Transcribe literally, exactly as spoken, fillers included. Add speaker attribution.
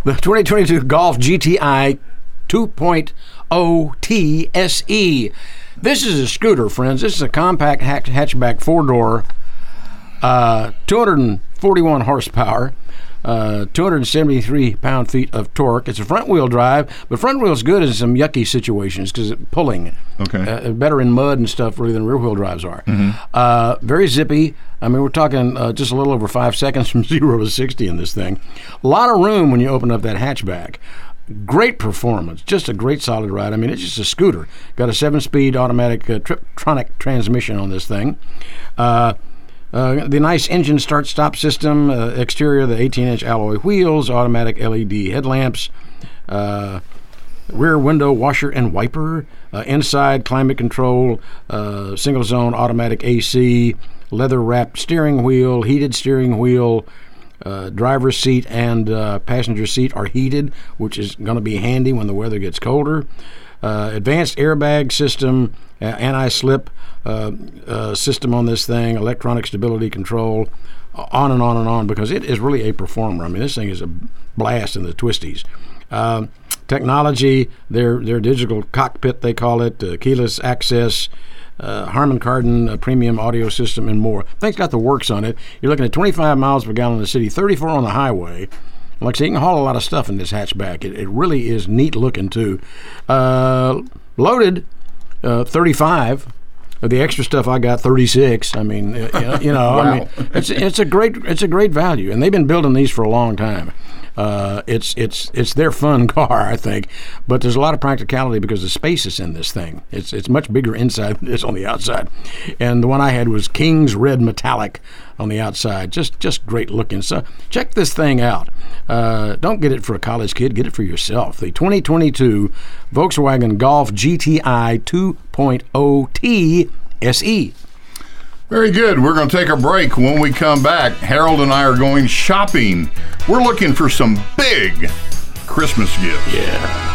Speaker 1: the twenty twenty-two Golf G T I two point oh T S E. This is a scooter, friends. This is a compact hatch- hatchback four-door, uh, two hundred forty-one horsepower, uh, two hundred seventy-three pound-feet of torque. It's a front-wheel drive, but front wheel's good in some yucky situations because it's pulling.
Speaker 2: Okay.
Speaker 1: Uh, better in mud and stuff really than rear-wheel drives are.
Speaker 2: Mm-hmm.
Speaker 1: Uh, very zippy. I mean, we're talking uh, just a little over five seconds from zero to sixty in this thing. A lot of room when you open up that hatchback. Great performance, just a great solid ride. I mean, it's just a scooter. Got a seven-speed automatic uh, Triptronic transmission on this thing. Uh, uh, the nice engine start-stop system, uh, exterior, the eighteen-inch alloy wheels, automatic L E D headlamps, uh, rear window washer and wiper, uh, inside climate control, uh, single-zone automatic A C, leather-wrapped steering wheel, heated steering wheel. Uh, driver's seat and uh, passenger seat are heated, which is going to be handy when the weather gets colder. Uh, advanced airbag system, uh, anti-slip uh, uh, system on this thing, electronic stability control, on and on and on, because it is really a performer. I mean, this thing is a blast in the twisties. Uh, technology, their their digital cockpit, they call it, uh, keyless access, Uh, Harman Kardon uh, premium audio system, and more. Thing's got the works on it. You're looking at twenty-five miles per gallon in the city, thirty-four on the highway. Like I say, you can haul a lot of stuff in this hatchback. It, it really is neat looking, too. Uh, loaded, uh, thirty-five. The extra stuff I got, thirty-six. I mean, uh, you know,
Speaker 2: Wow.
Speaker 1: I mean, it's it's a great it's a great value, and they've been building these for a long time. Uh, it's it's it's their fun car, I think, but there's a lot of practicality because the space is in this thing. It's it's much bigger inside than it is on the outside, and the one I had was King's Red Metallic on the outside. Just just great looking. So check this thing out. Uh, don't get it for a college kid. Get it for yourself. The twenty twenty-two Volkswagen Golf G T I two point oh T S E.
Speaker 2: Very good. We're going to take a break. When we come back, Harold and I are going shopping. We're looking for some big Christmas gifts.
Speaker 1: Yeah.